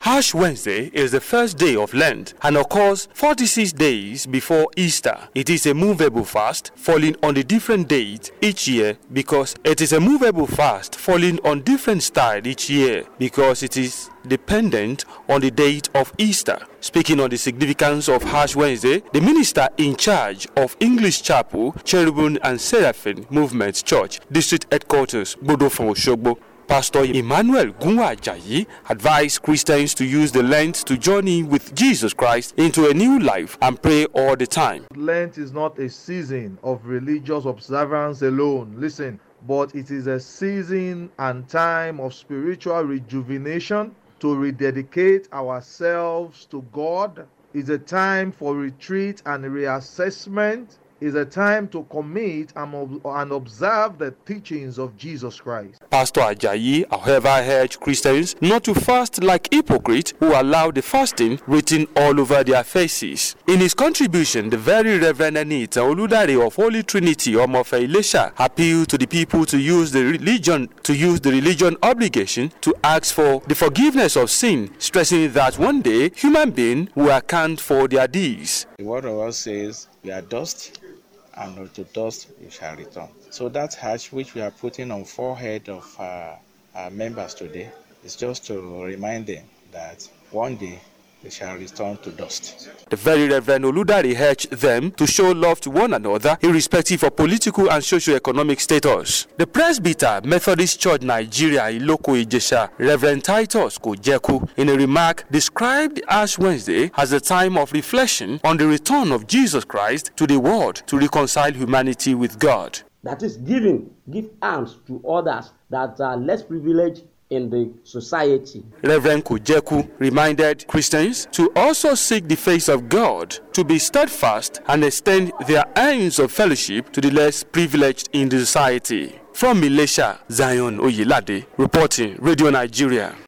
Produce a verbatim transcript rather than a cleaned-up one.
Ash Wednesday is the first day of Lent and occurs forty-six days before Easter. It is a movable fast falling on the different dates each year because it is a movable fast falling on different style each year because it is dependent on the date of Easter. Speaking on the significance of Ash Wednesday, the minister in charge of English Chapel, Cherubim and Seraphim Movement Church, District Headquarters, Bodofon Osogbo, Pastor Emmanuel Gunwa Ajayi advised Christians to use the Lent to journey with Jesus Christ into a new life and pray all the time. Lent is not a season of religious observance alone. Listen, but it is a season and time of spiritual rejuvenation to rededicate ourselves to God. It's a time for retreat and reassessment. Is a time to commit and, ob- and observe the teachings of Jesus Christ. Pastor Ajayi, however, urged Christians not to fast like hypocrites who allow the fasting written all over their faces. In his contribution, the very Reverend Anita Oludare of Holy Trinity Omofe Ilesha appealed to the people to use the religion to use the religion obligation to ask for the forgiveness of sin, stressing that one day human beings will account for their deeds. The word of God says, "We are dust, and to dust we shall return." So that hatch which we are putting on forehead of uh, our members today is just to remind them that one day they shall return to dust. The very Reverend Oludare urged them to show love to one another irrespective of political and socio-economic status. The Presbyter Methodist Church Nigeria Iloko Ijesha, Reverend Titus Kojeku, in a remark described Ash Wednesday as a time of reflection on the return of Jesus Christ to the world to reconcile humanity with God. That is giving, give alms to others that are less privileged in the society. Reverend Kojeku reminded Christians to also seek the face of God, to be steadfast and extend their hands of fellowship to the less privileged in the society. From Ilesha, Zion Oyelade, reporting Radio Nigeria.